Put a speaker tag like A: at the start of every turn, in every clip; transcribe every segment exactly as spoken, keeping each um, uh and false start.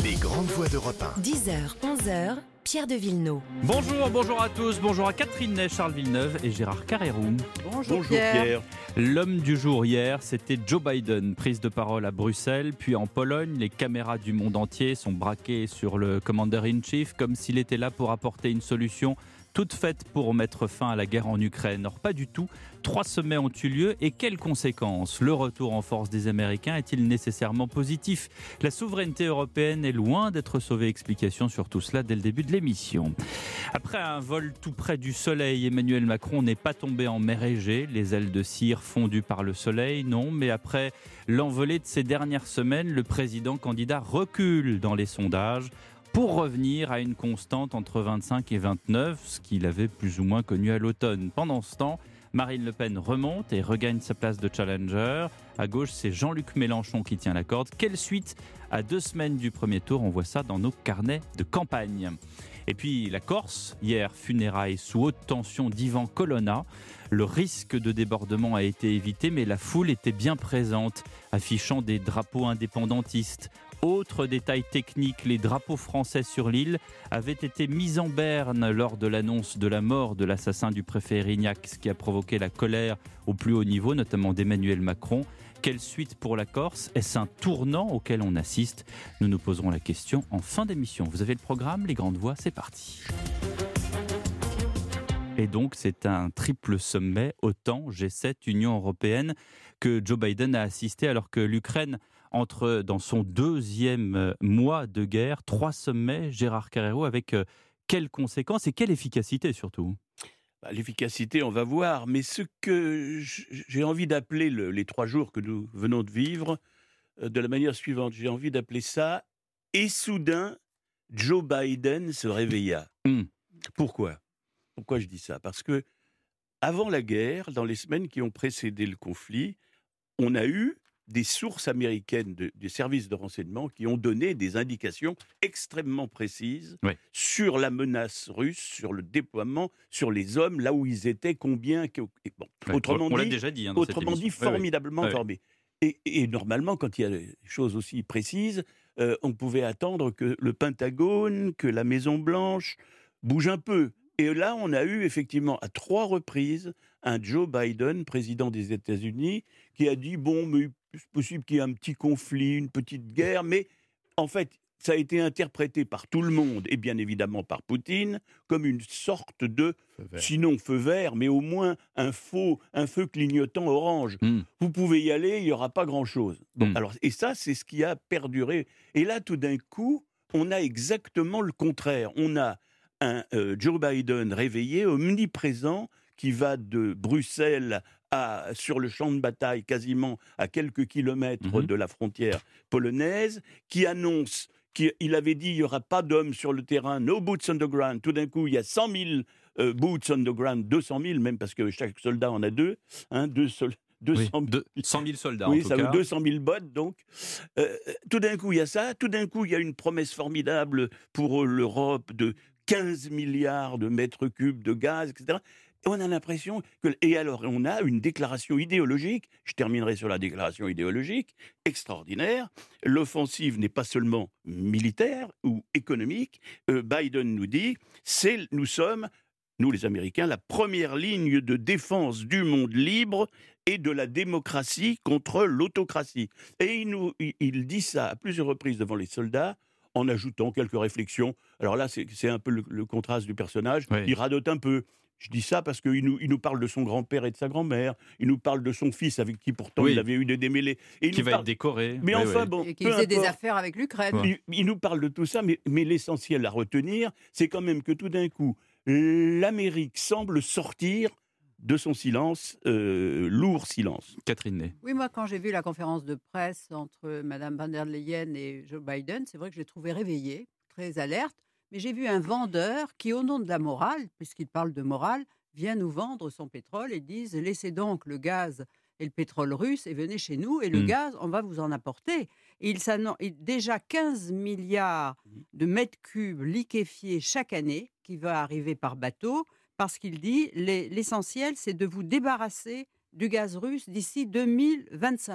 A: Les grandes voix d'Europe un.
B: dix heures, onze heures, Pierre de Villeneuve.
C: Bonjour, bonjour à tous, bonjour à Catherine Ney, Charles Villeneuve et Gérard Carrérou.
D: Bonjour,
E: Bonjour
D: Pierre.
E: Pierre.
C: L'homme du jour hier, c'était Joe Biden, prise de parole à Bruxelles, puis en Pologne. Les caméras du monde entier sont braquées sur le Commander-in-Chief comme s'il était là pour apporter une solution toute faite pour mettre fin à la guerre en Ukraine. Or, pas du tout. Trois sommets ont eu lieu et quelles conséquences ? Le retour en force des Américains est-il nécessairement positif ? La souveraineté européenne est loin d'être sauvée. Explication sur tout cela dès le début de l'émission. Après un vol tout près du soleil, Emmanuel Macron n'est pas tombé en mer Égée. Les ailes de cire fondues par le soleil, non. Mais après l'envolée de ces dernières semaines, le président candidat recule dans les sondages pour revenir à une constante entre vingt-cinq et vingt-neuf, ce qu'il avait plus ou moins connu à l'automne. Pendant ce temps, Marine Le Pen remonte et regagne sa place de challenger. À gauche, c'est Jean-Luc Mélenchon qui tient la corde. Quelle suite à deux semaines du premier tour ? On voit ça dans nos carnets de campagne. Et puis la Corse, hier, funérailles sous haute tension d'Ivan Colonna. Le risque de débordement a été évité, mais la foule était bien présente, affichant des drapeaux indépendantistes. Autre détail technique, les drapeaux français sur l'île avaient été mis en berne lors de l'annonce de la mort de l'assassin du préfet Erignac, ce qui a provoqué la colère au plus haut niveau, notamment d'Emmanuel Macron. Quelle suite pour la Corse ? Est-ce un tournant auquel on assiste ? Nous nous poserons la question en fin d'émission. Vous avez le programme, les grandes voix, c'est parti. Et donc, c'est un triple sommet, OTAN, G sept, Union européenne, que Joe Biden a assisté alors que l'Ukraine entre dans son deuxième mois de guerre. Trois sommets, Gérard Carrérou, avec quelles conséquences et quelle efficacité surtout ?
E: Bah, l'efficacité, on va voir, mais ce que j'ai envie d'appeler le, les trois jours que nous venons de vivre, euh, de la manière suivante, j'ai envie d'appeler ça « Et soudain, Joe Biden se réveilla
C: mmh. ». Pourquoi ?
E: Pourquoi je dis ça ? Parce que avant la guerre, dans les semaines qui ont précédé le conflit, on a eu des sources américaines de, des services de renseignement qui ont donné des indications extrêmement précises
C: ouais.
E: sur la menace russe, sur le déploiement, sur les hommes, là où ils étaient, combien... Bon.
C: Ouais,
E: autrement
C: on
E: dit,
C: l'a déjà dit hein, dans
E: autrement
C: cette
E: dit,
C: émission.
E: formidablement
C: ouais,
E: formés. Et, et normalement, quand il y a des choses aussi précises, euh, on pouvait attendre que le Pentagone, que la Maison-Blanche bouge un peu. Et là, on a eu effectivement à trois reprises un Joe Biden, président des États-Unis, qui a dit, bon, mais c'est possible qu'il y ait un petit conflit, une petite guerre, mais en fait, ça a été interprété par tout le monde, et bien évidemment par Poutine, comme une sorte de, feu sinon feu vert, mais au moins un faux, un feu clignotant orange. Mm. Vous pouvez y aller, il n'y aura pas grand-chose. Bon, mm. alors, et ça, c'est ce qui a perduré. Et là, tout d'un coup, on a exactement le contraire. On a un euh, Joe Biden réveillé, omniprésent, qui va de Bruxelles à, sur le champ de bataille, quasiment à quelques kilomètres mmh. de la frontière polonaise, qui annonce qu'il avait dit qu'il n'y aura pas d'hommes sur le terrain, no boots on the ground. Tout d'un coup, il y a cent mille euh, boots on the ground, deux cent mille même, parce que chaque soldat en a deux, hein, deux soldats. deux cent mille,
C: oui, cent mille soldats
E: oui,
C: en tout
E: ça
C: cas.
E: veut deux cent mille bottes, donc. Euh, tout d'un coup, il y a ça. Tout d'un coup, il y a une promesse formidable pour l'Europe de quinze milliards de mètres cubes de gaz, et cetera. Et on a l'impression que... Et alors, on a une déclaration idéologique, je terminerai sur la déclaration idéologique, extraordinaire. L'offensive n'est pas seulement militaire ou économique. Euh, Biden nous dit, c'est, nous sommes, nous les Américains, la première ligne de défense du monde libre et de la démocratie contre l'autocratie. Et il, nous, il, il dit ça à plusieurs reprises devant les soldats, en ajoutant quelques réflexions. Alors là, c'est, c'est un peu le, le contraste du personnage. Oui. Il radote un peu. Je dis ça parce qu'il nous, il nous parle de son grand-père et de sa grand-mère. Il nous parle de son fils avec qui pourtant oui. il avait eu des démêlés. Et il
C: qui va
E: parle...
C: être décoré.
E: Mais
C: oui,
E: enfin,
C: oui.
E: bon,
D: et qui faisait des affaires avec l'Ukraine.
E: Ouais. Il, il nous parle de tout ça, mais, mais l'essentiel à retenir, c'est quand même que tout d'un coup, l'Amérique semble sortir de son silence, euh, lourd silence.
C: Catherine Ney.
D: Oui, moi, quand j'ai vu la conférence de presse entre Mme van der Leyen et Joe Biden, c'est vrai que je l'ai trouvé réveillé, très alerte, mais j'ai vu un vendeur qui, au nom de la morale, puisqu'il parle de morale, vient nous vendre son pétrole et disent « Laissez donc le gaz et le pétrole russe et venez chez nous, et le mmh. gaz, on va vous en apporter. » Et il s'annonce déjà quinze milliards de mètres cubes liquéfiés chaque année qui va arriver par bateau, parce qu'il dit les, l'essentiel, c'est de vous débarrasser du gaz russe d'ici deux mille vingt-cinq.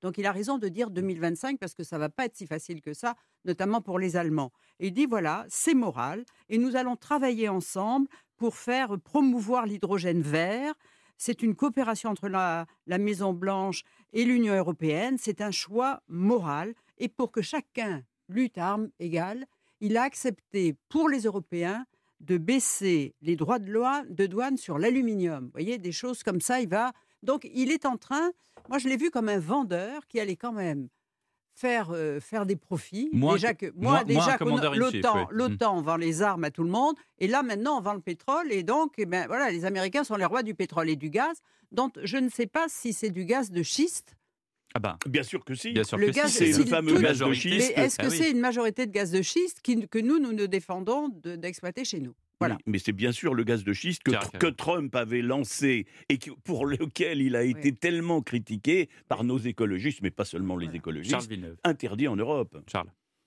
D: Donc il a raison de dire deux mille vingt-cinq parce que ça ne va pas être si facile que ça, notamment pour les Allemands. Et il dit voilà, c'est moral et nous allons travailler ensemble pour faire promouvoir l'hydrogène vert. C'est une coopération entre la, la Maison-Blanche et l'Union européenne. C'est un choix moral. Et pour que chacun lutte à armes égales, il a accepté pour les Européens de baisser les droits de, loi, de douane sur l'aluminium. Vous voyez, des choses comme ça, il va... Donc, il est en train... Moi, je l'ai vu comme un vendeur qui allait quand même faire, euh, faire des profits.
C: Moins
D: déjà
C: que-
D: que, moi,
C: moins-
D: déjà
C: moins un
D: que
C: commander in chief,
D: l'OTAN,
C: oui.
D: l'OTAN vend les armes à tout le monde. Et là, maintenant, on vend le pétrole. Et donc, eh ben, voilà, les Américains sont les rois du pétrole et du gaz. Donc, je ne sais pas si c'est du gaz de schiste.
C: Ah ben,
E: Bien sûr que si.
C: bien sûr
D: Le
C: que
D: gaz,
C: si,
E: c'est
D: si
E: le fameux
D: tout-
E: gaz de
D: Mais
E: schiste.
D: est-ce que
C: Ah oui.
D: c'est une majorité de gaz de schiste qui- que nous, nous nous défendons de- d'exploiter chez nous? Voilà.
E: Oui, mais c'est bien sûr le gaz de schiste que,
C: Tiens,
E: que Trump avait lancé et qui- pour lequel il a été
D: Oui.
E: tellement critiqué par nos écologistes, mais pas seulement les
D: Voilà.
E: écologistes,
C: Charles Villeneuve.
E: interdit en Europe.
C: Charles.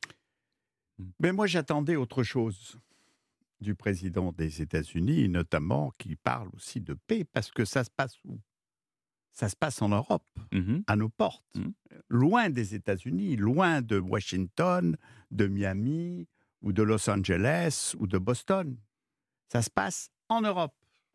A: Mais moi, j'attendais autre chose du président des États-Unis, notamment qui parle aussi de paix, parce que ça se passe où? Ça se passe en Europe,
C: Mhm.
A: à nos portes,
C: Mhm.
A: loin des États-Unis, loin de Washington, de Miami, ou de Los Angeles, ou de Boston. Ça se passe en Europe.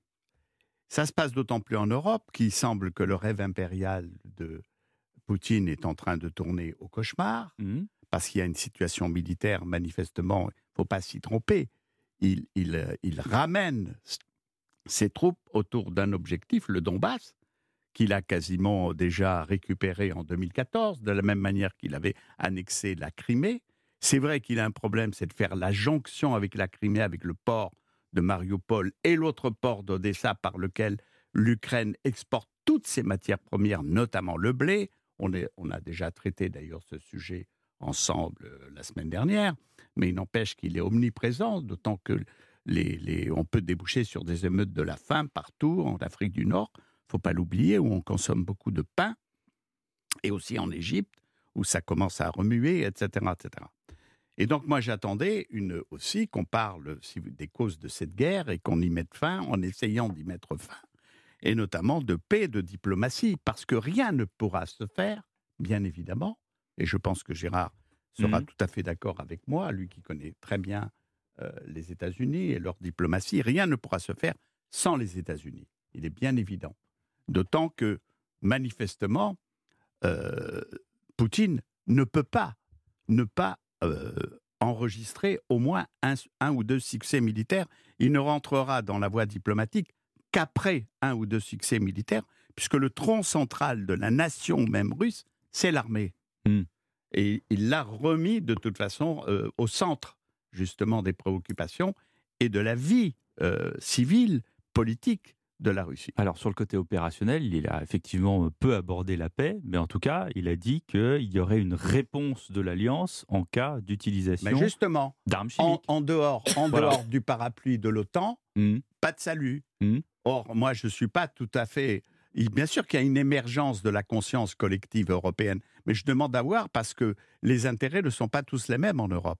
A: Ça se passe d'autant plus en Europe qu'il semble que le rêve impérial de Poutine est en train de tourner au cauchemar,
C: Mhm.
A: parce qu'il y a une situation militaire, manifestement, il ne faut pas s'y tromper. Il, il, euh, il ramène s- ses troupes autour d'un objectif, le Donbass, qu'il a quasiment déjà récupéré en deux mille quatorze, de la même manière qu'il avait annexé la Crimée. C'est vrai qu'il a un problème, c'est de faire la jonction avec la Crimée, avec le port de Mariupol et l'autre port d'Odessa par lequel l'Ukraine exporte toutes ses matières premières, notamment le blé. On, est, on a déjà traité d'ailleurs ce sujet ensemble euh, la semaine dernière, mais il n'empêche qu'il est omniprésent, d'autant que les, les, on peut déboucher sur des émeutes de la faim partout, en Afrique du Nord, il ne faut pas l'oublier, où on consomme beaucoup de pain, et aussi en Égypte, où ça commence à remuer, et cetera, et cetera. Et donc moi j'attendais une, aussi qu'on parle si vous- des causes de cette guerre et qu'on y mette fin, en essayant d'y mettre fin, et notamment de paix, de diplomatie, parce que rien ne pourra se faire, bien évidemment, et je pense que Gérard sera
C: Mhm.
A: tout à fait d'accord avec moi, lui qui connaît très bien euh, les États-Unis et leur diplomatie, rien ne pourra se faire sans les États-Unis. Il est bien évident. D'autant que, manifestement, euh, Poutine ne peut pas ne pas euh, enregistrer au moins un, un ou deux succès militaires. Il ne rentrera dans la voie diplomatique qu'après un ou deux succès militaires, puisque le tronc central de la nation même russe, c'est l'armée.
C: Mm.
A: Et il l'a remis de toute façon euh, au centre justement des préoccupations et de la vie euh, civile, politique de la Russie.
C: Alors, sur le côté opérationnel, il a effectivement peu abordé la paix, mais en tout cas, il a dit qu'il y aurait une réponse de l'Alliance en cas
A: Mais
C: d'utilisation
A: justement,
C: d'armes
A: en,
C: chimiques.
A: en dehors, en
C: Voilà.
A: dehors du parapluie de l'OTAN,
C: Mhm.
A: pas de salut.
C: Mhm.
A: Or, moi, je ne suis pas tout à fait... il- Bien sûr qu'il y a une émergence de la conscience collective européenne, mais je demande à voir parce que les intérêts ne sont pas tous les mêmes en Europe.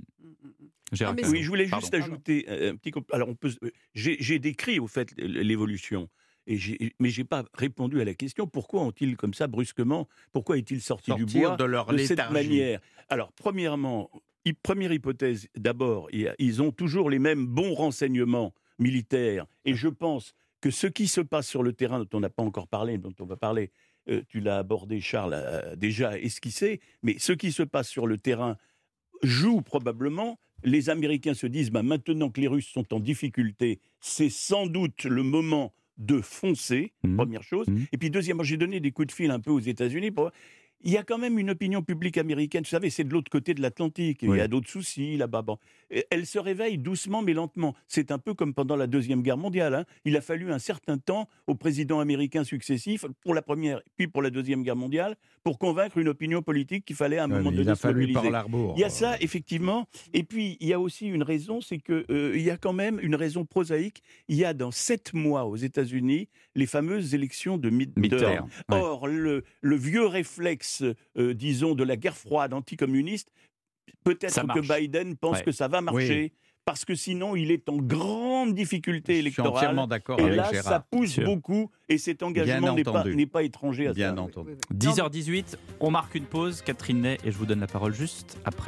C: Gérard
D: Ah, mais
C: Cazot.
E: Oui, je voulais
C: Pardon.
E: juste ajouter euh, un petit. comp- Alors, on peut. se- J'ai j'ai décrit au fait l'évolution, et j'ai- mais j'ai pas répondu à la question. Pourquoi ont-ils comme ça brusquement? Pourquoi est-il sorti du
A: Sortir
E: bois
A: de leur
E: de cette
A: léthargie.
E: manière? Alors, premièrement, hy- première hypothèse. D'abord, il y a- ils ont toujours les mêmes bons renseignements militaires, et je pense que ce qui se passe sur le terrain, dont on n'a pas encore parlé, dont on va parler, euh, tu l'as abordé, Charles, a déjà esquissé, mais ce qui se passe sur le terrain joue probablement. Les Américains se disent, bah, maintenant que les Russes sont en difficulté, c'est sans doute le moment de foncer,
C: Mhm.
E: première chose.
C: Mhm.
E: Et puis deuxièmement, j'ai donné des coups de fil un peu aux États-Unis. Pour... Il y a quand même une opinion publique américaine, vous savez, c'est de l'autre côté de l'Atlantique, il
C: Oui.
E: y a d'autres soucis là-bas. Bon. Et elle se réveille doucement mais lentement. C'est un peu comme pendant la Deuxième Guerre mondiale. Hein. Il a fallu un certain temps aux présidents américains successifs, pour la Première puis pour la Deuxième Guerre mondiale, pour convaincre une opinion politique qu'il fallait à un
A: Ouais,
E: moment
A: mais
E: donné
A: il a
E: se
A: fallu
E: mobiliser.
A: Pearl Harbor.
E: Il y a ça, effectivement. Et puis, il y a aussi une raison, c'est qu'il euh, y a quand même une raison prosaïque. Il y a dans sept mois aux États-Unis les fameuses élections de midterm.
C: Midterm, ouais.
E: Or, le, le vieux réflexe, euh, disons, de la guerre froide anticommuniste,
C: Ça
E: peut-être que
C: marche.
E: Biden pense
C: Ouais.
E: que ça va marcher. parce que sinon il est en grande difficulté
A: Je suis entièrement
E: électorale.
A: d'accord
E: Et
A: avec
E: là,
A: Gérard.
E: ça pousse
C: Sûr.
E: beaucoup, et cet engagement n'est pas,
A: entendu.
E: n'est pas étranger à
A: Bien
E: ça.
A: entendu.
D: Oui, oui, oui.
C: dix heures dix-huit, on marque une pause. Catherine Ney, et je vous donne la parole juste après.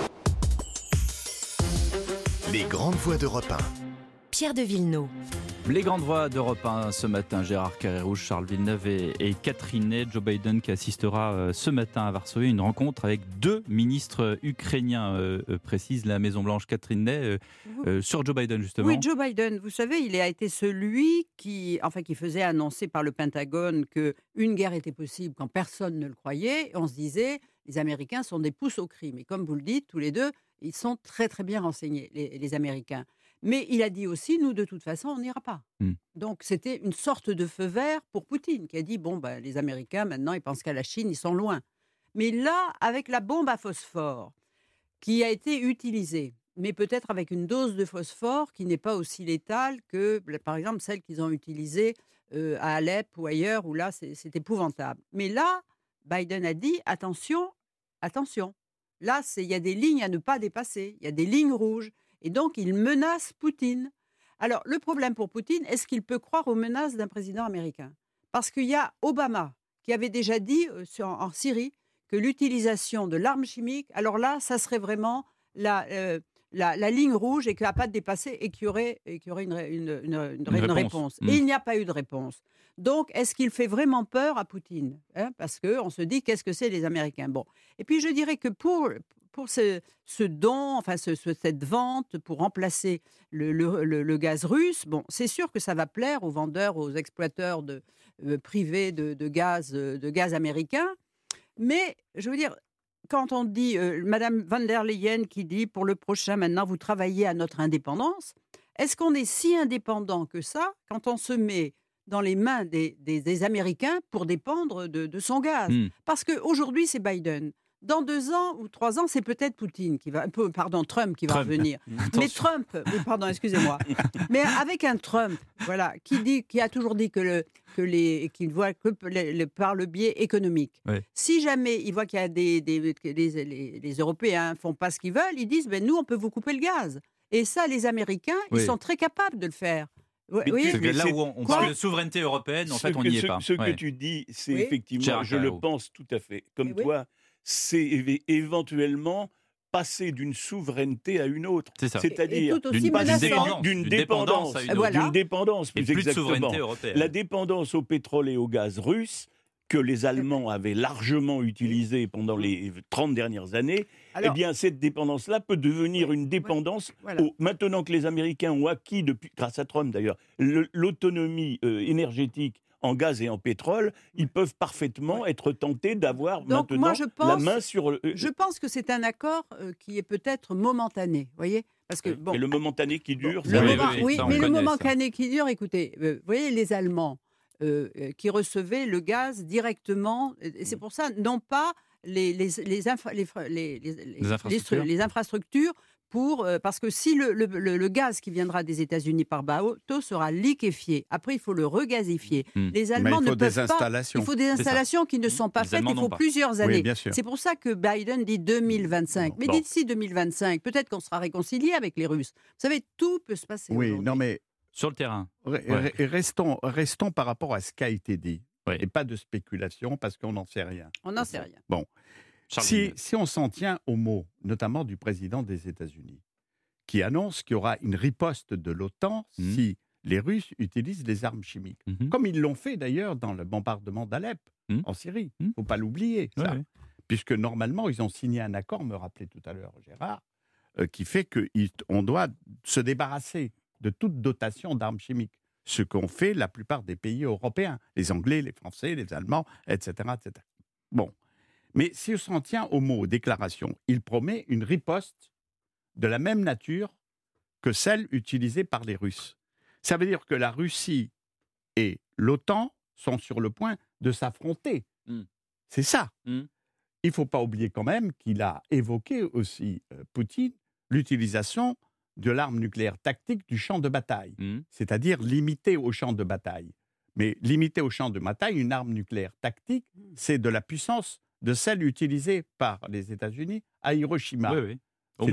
F: Les grandes voix d'Europe un.
B: Pierre de Villeneuve.
C: Les grandes voix d'Europe un ce matin, Gérard Carré-Rouge, Charles Villeneuve et, et Catherine Ney. Joe Biden qui assistera euh, ce matin à Varsovie, une rencontre avec deux ministres ukrainiens, euh, euh, précise la Maison-Blanche. Catherine Ney, euh, euh, sur Joe Biden justement.
D: Oui, Joe Biden, vous savez, il a été celui qui, enfin, qui faisait annoncer par le Pentagone qu'une guerre était possible quand personne ne le croyait. On se disait, les Américains sont des pousses au crime. Et comme vous le dites, tous les deux, ils sont très très bien renseignés, les, les Américains. Mais il a dit aussi, nous, de toute façon, on n'ira pas.
C: Mm.
D: Donc, c'était une sorte de feu vert pour Poutine, qui a dit, bon, ben, les Américains, maintenant, ils pensent qu'à la Chine, ils sont loin. Mais là, avec la bombe à phosphore, qui a été utilisée, mais peut-être avec une dose de phosphore qui n'est pas aussi létale que, par exemple, celle qu'ils ont utilisée euh, à Alep ou ailleurs, où là, c'est, c'est épouvantable. Mais là, Biden a dit, attention, attention. Là, il y a des lignes à ne pas dépasser, il y a des lignes rouges. Et donc, il menace Poutine. Alors, le problème pour Poutine, est-ce qu'il peut croire aux menaces d'un président américain ? Parce qu'il y a Obama qui avait déjà dit euh, sur, en Syrie que l'utilisation de l'arme chimique, alors là, ça serait vraiment la, euh, la, la ligne rouge et qu'il n'y a pas de dépasser et qu'il y aurait, et qu'il y aurait une, une, une, une, une réponse.
C: réponse. Mmh.
D: Et il n'y a pas eu de réponse. Donc, est-ce qu'il fait vraiment peur à Poutine, hein ? Parce qu'on se dit, qu'est-ce que c'est les Américains ? Bon. Et puis, je dirais que pour... pour ce, ce don, enfin ce, ce, cette vente pour remplacer le, le, le, le gaz russe, bon, c'est sûr que ça va plaire aux vendeurs, aux exploiteurs de, euh, privés de, de, gaz, de gaz américain. Mais, je veux dire, quand on dit, euh, Madame van der Leyen qui dit, pour le prochain, maintenant, vous travaillez à notre indépendance, est-ce qu'on est si indépendant que ça quand on se met dans les mains des, des, des Américains pour dépendre de, de son gaz ?
C: Mm.
D: Parce qu'aujourd'hui, c'est Biden. Dans deux ans ou trois ans, c'est peut-être Poutine qui va, pardon, Trump qui va
C: Trump.
D: revenir. Mais Trump, oui, pardon, excusez-moi. Mais avec un Trump, voilà, qui dit, qui a toujours dit que le, que les, qu'il voit que le, le, par le biais économique.
C: Ouais.
D: Si jamais il voit qu'il y a des, des que les, les, les Européens font pas ce qu'ils veulent, ils disent, ben nous, on peut vous couper le gaz. Et ça, les Américains,
C: Oui.
D: ils sont très capables de le faire.
E: Mais
D: Oui,
E: tu-
C: Parce que là
E: c'est-
C: où on, on
D: Quoi
C: parle de souveraineté européenne, en
E: ce
C: fait, on
E: que,
C: n'y est
E: ce-
C: pas.
E: Ce
C: Ouais.
E: que tu dis, c'est
D: Oui.
E: effectivement,
C: Gérard
E: je le
C: Carreau.
E: pense tout à fait, comme
D: Mais oui.
E: toi, c'est éve- éventuellement passer d'une souveraineté à une autre.
C: C'est ça.
E: C'est-à-dire
D: Et tout aussi
C: D'une
D: menaçant.
C: dépendance,
E: d'une
C: d'une
E: dépendance,
C: dépendance à une autre.
D: Voilà.
E: d'une dépendance,
C: Et
E: plus
C: plus de
E: exactement.
C: souveraineté européenne.
E: La dépendance au pétrole et au gaz russe, que les Allemands avaient largement utilisé pendant les trente dernières années,
D: Alors,
E: eh bien, cette dépendance-là peut devenir une dépendance.
D: voilà.
E: au- maintenant que les Américains ont acquis, depuis, grâce à Trump d'ailleurs, le- l'autonomie euh, énergétique en gaz et en pétrole, ils peuvent parfaitement être tentés d'avoir
D: Donc,
E: maintenant
D: moi, je
E: la
D: pense-
E: main sur le.
D: Je pense que c'est un accord euh, qui est peut-être momentané, voyez ? Parce que bon,
E: Et le momentané qui dure,
D: Le
E: ça
C: Oui,
E: va-
D: moment,
C: oui,
D: oui,
C: ça, on
D: mais le
C: connaît,
D: moment
C: ça.
D: cané qui dure, écoutez, euh, vous voyez les Allemands euh, euh, qui recevaient le gaz directement, et et c'est pour ça, non pas les, les, les, infra- les, fra- les, les- les-
C: Les infrastructures.
D: les infrastructures pour, euh, parce que si le, le- le- le gaz qui viendra des États-Unis par bateau sera liquéfié, après il faut le regazifier.
C: Mm.
D: Les
A: Mais
D: Allemands
A: il
D: ne
A: faut des
D: peuvent pas.
A: installations.
D: Il faut des
C: ça.
D: installations qui ne sont pas
C: Les
D: faites,
C: Allemands
D: il
C: n'ont
D: faut
C: pas.
D: plusieurs années.
A: Oui, bien sûr.
D: C'est pour ça que Biden dit deux mille vingt-cinq.
A: Bon.
D: Mais
C: Bon.
D: d'ici deux mille vingt-cinq, peut-être qu'on sera réconcilié avec les Russes. Vous savez, tout peut se passer.
A: Oui,
D: aujourd'hui.
A: non mais
C: Sur le terrain.
A: re-
C: Ouais.
A: re- restons, restons par rapport à ce qui a été dit.
C: Ouais.
A: Et pas de spéculation parce qu'on n'en sait rien.
D: On n'en sait rien.
C: Charles
A: Si,
C: Villeneuve.
A: si on s'en tient aux mots, notamment du président des États-Unis, qui annonce qu'il y aura une riposte de l'OTAN
C: Mhm.
A: si les Russes utilisent des armes chimiques.
C: Mhm.
A: Comme ils l'ont fait d'ailleurs dans le bombardement d'Alep,
C: Mhm.
A: en Syrie. Il
C: Mhm.
A: ne faut pas l'oublier, ça.
C: Ouais, ouais.
A: Puisque normalement, ils ont signé un accord, me rappelait tout à l'heure Gérard, euh, qui fait qu'on doit se débarrasser de toute dotation d'armes chimiques. Ce qu'ont fait la plupart des pays européens, les Anglais, les Français, les Allemands, et cetera et cetera. Bon. Mais si on s'en tient aux mots, aux déclarations, il promet une riposte de la même nature que celle utilisée par les Russes. Ça veut dire que la Russie et l'OTAN sont sur le point de s'affronter.
C: Mm.
A: C'est ça.
C: Mm.
A: Il ne faut pas oublier quand même qu'il a évoqué aussi, euh, Poutine, l'utilisation de l'arme nucléaire tactique du champ de bataille,
C: Mm.
A: c'est-à-dire limitée au champ de bataille. Mais limitée au champ de bataille, une arme nucléaire tactique, c'est de la puissance de celle utilisée par les États-Unis à Hiroshima.
C: Oui, oui. Au
A: C'est-
C: moins.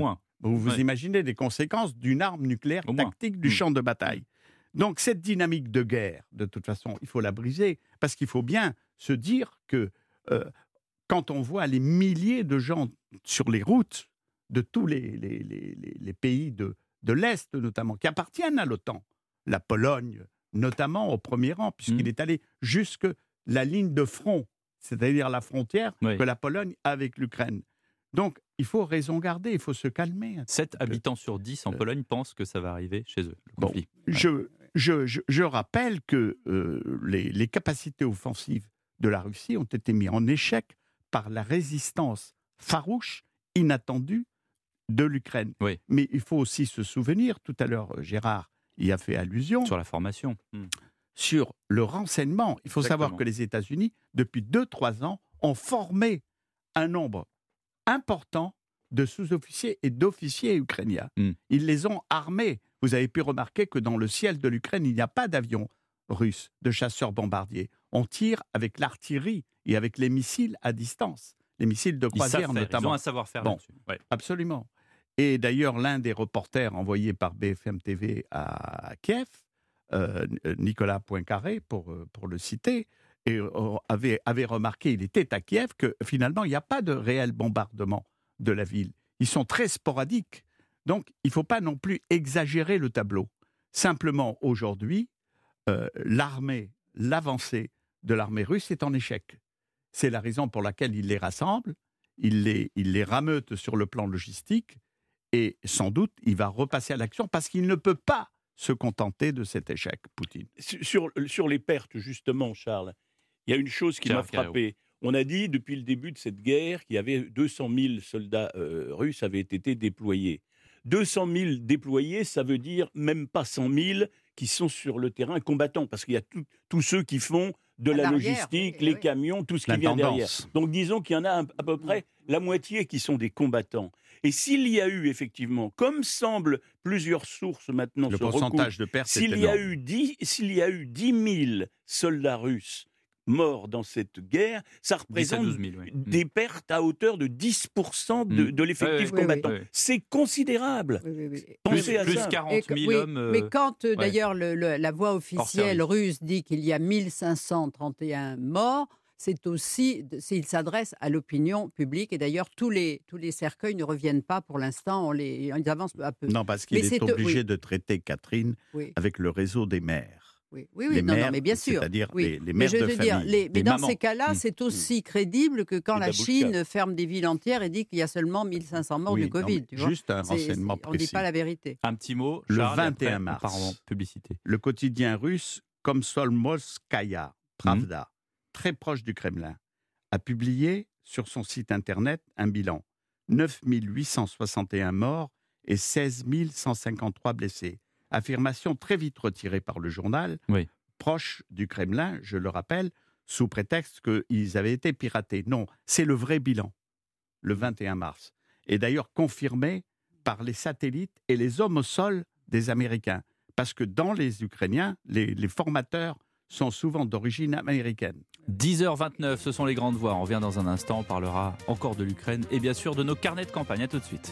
A: Vous vous
C: Ouais.
A: imaginez les conséquences d'une arme nucléaire
C: Au moins.
A: tactique du
C: Mm.
A: champ de bataille. Donc cette dynamique de guerre, de toute façon, il faut la briser, parce qu'il faut bien se dire que euh, quand on voit les milliers de gens sur les routes de tous les, les, les, les- les pays de, de l'Est notamment, qui appartiennent à l'OTAN, la Pologne notamment au premier rang, puisqu'il
C: Mm.
A: est allé jusque la ligne de front, c'est-à-dire la frontière
C: Oui.
A: que la Pologne a avec l'Ukraine. Donc, il faut raison garder, il faut se calmer. un
C: sept
A: petit peu.
C: habitants sur dix en
A: Euh.
C: Pologne pensent que ça va arriver chez eux, le
A: Bon,
C: conflit.
A: je, je, je, je rappelle que euh, les, les capacités offensives de la Russie ont été mises en échec par la résistance farouche, inattendue de l'Ukraine.
C: Oui.
A: Mais il faut aussi se souvenir, tout à l'heure Gérard y a fait allusion,
C: Sur la formation. Mm.
A: sur le renseignement. Il faut savoir
C: Exactement.
A: que les États-Unis, depuis deux trois ans, ont formé un nombre important de sous-officiers et d'officiers ukrainiens.
C: Mm.
A: Ils les ont armés. Vous avez pu remarquer que dans le ciel de l'Ukraine, il n'y a pas d'avions russes, de chasseurs bombardiers. On tire avec l'artillerie et avec les missiles à distance. Les missiles de
C: Ils savent
A: croisière
C: faire, ils
A: notamment.
C: ont un savoir-faire
A: Bon.
C: là-dessus. Ouais.
A: Absolument. Et d'ailleurs, l'un des reporters envoyés par B F M T V à, à Kiev, euh, Nicolas Poincaré, pour, euh, pour le citer, et, euh, avait, avait remarqué, il était à Kiev, que finalement, il n'y a pas de réel bombardement de la ville. Ils sont très sporadiques. Donc, il ne faut pas non plus exagérer le tableau. Simplement, aujourd'hui, euh, l'armée, l'avancée de l'armée russe est en échec. C'est la raison pour laquelle il les rassemble, il les, il les rameute sur le plan logistique, et sans doute, il va repasser à l'action parce qu'il ne peut pas se contenter de cet échec, Poutine.
E: Sur, sur les pertes, justement, Charles, il y a une chose qui
C: Pierre
E: m'a frappé. On a dit depuis le début de cette guerre qu'il y avait deux cent mille soldats euh, russes avaient été déployés. deux cent mille déployés, ça veut dire même pas cent mille qui sont sur le terrain combattant, parce qu'il y a tout- tous ceux qui font de
D: À
E: la
D: l'arrière,
E: logistique,
D: oui,
E: les
D: oui.
E: camions, tout ce qui vient
A: L'intendance.
E: derrière. Donc disons qu'il y en a un- à peu près la moitié qui sont des combattants. Et s'il y a eu effectivement, comme semblent plusieurs sources maintenant
A: Le
E: se recoupent,
A: pourcentage de pertes est
E: s'il y a
A: énorme.
E: eu dix, s'il y a eu dix mille soldats russes morts dans cette guerre, ça
C: dix à
E: représente
C: douze mille, oui. Mm.
E: des pertes à hauteur de dix pour cent de,
C: Mm.
E: de l'effectif
C: Ouais, ouais,
E: combattant.
C: ouais, ouais.
E: C'est considérable.
D: Oui, oui, oui.
E: Pensez
C: Plus,
E: à
C: plus
E: ça.
D: Et
C: quarante
D: que-
C: mille
D: oui,
C: hommes. euh,
D: mais quand euh,
C: ouais.
D: d'ailleurs le- le- la voix officielle
C: service.
D: russe dit qu'il y a mille cinq cent trente et un morts, c'est aussi, s'il s'adresse à l'opinion publique. Et d'ailleurs, tous les, tous les cercueils ne reviennent pas pour l'instant, on les, ils avancent peu à peu.
A: Non, parce qu'il
D: Mais
A: est,
D: c'est-
A: obligé
D: oui.
A: de traiter Catherine
D: Oui,
A: avec le réseau des maires.
D: oui, oui, oui,
A: les
D: non, non,
A: mères,
D: mais bien sûr.
A: c'est-à-dire
D: oui.
A: les- les
D: Mais
A: mères
D: je
A: de
D: veux dire,
A: famille,
D: les- mais
A: les
D: dans
A: mamans.
D: ces cas-là,
A: Mm.
D: c'est aussi crédible que quand
E: Les
D: la
E: babouchkas.
D: Chine ferme des villes entières et dit qu'il y a seulement mille cinq cents morts
A: Oui,
D: du
A: non,
D: Covid.
A: mais
D: tu vois.
A: juste un
D: C'est-
A: renseignement
D: c'est- on ne dit
A: précis.
D: pas la vérité.
C: Un petit mot,
A: Le
C: Charles, et
A: vingt et un
C: après,
A: mars.
C: on part en publicité.
A: Le quotidien russe Komsomolskaya Pravda, très proche du Kremlin, a publié sur son site internet un bilan. neuf mille huit cent soixante et un morts et seize mille cent cinquante-trois blessés. Affirmation très vite retirée par le journal,
C: Oui.
A: proche du Kremlin, je le rappelle, sous prétexte qu'ils avaient été piratés. Non, c'est le vrai bilan, le vingt et un mars. Et d'ailleurs confirmé par les satellites et les hommes au sol des Américains. Parce que dans les Ukrainiens, les, les formateurs sont souvent d'origine américaine.
C: dix heures vingt-neuf, ce sont les grandes voix. On revient dans un instant, on parlera encore de l'Ukraine et bien sûr de nos carnets de campagne. À tout de suite.